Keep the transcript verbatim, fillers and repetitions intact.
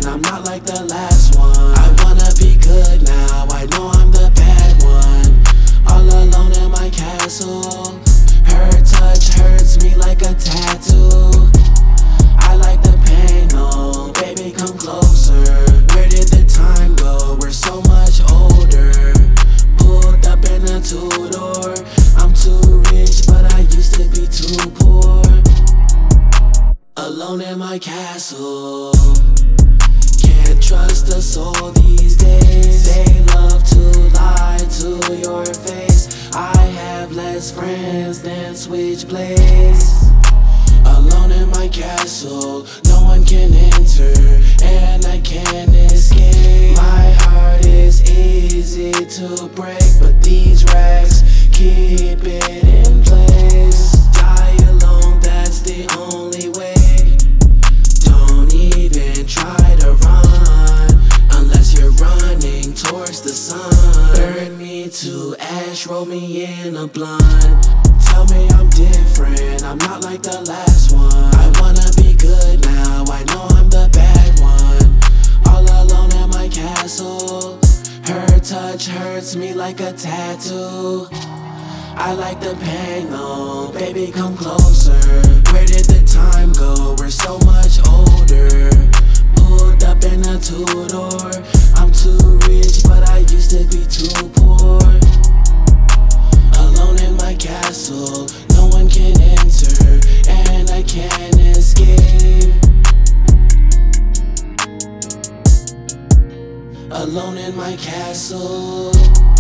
I'm not like the last one. I wanna be good now, I know I'm the bad one. All alone in my castle. Her touch hurts me like a tattoo. I like the pain, no, baby come closer. Where did the time go? We're so much older. Pulled up in a two-door. I'm too rich, but I used to be too poor. Alone in my castle. Can't trust a soul these days. They love to lie to your face. I have less friends than switchblades. Alone in my castle, no one can enter, and I can't escape. My heart is easy to break, but these rags keep it in place. Die alone, that's the only way. Don't even try to run, unless you're running towards the sun. Burn me to ash, roll me in a blunt. Tell me I'm different, I'm not like the last one. I wanna be good now, I know I'm the bad one. All alone in my castle. Her touch hurts me like a tattoo. I like the pain, no, baby come closer. Where did the time go? We're so much older. Pulled up in a two-door. I'm too rich, but I used to be too poor. Alone in my castle, no one can enter, and I can't escape. Alone in my castle.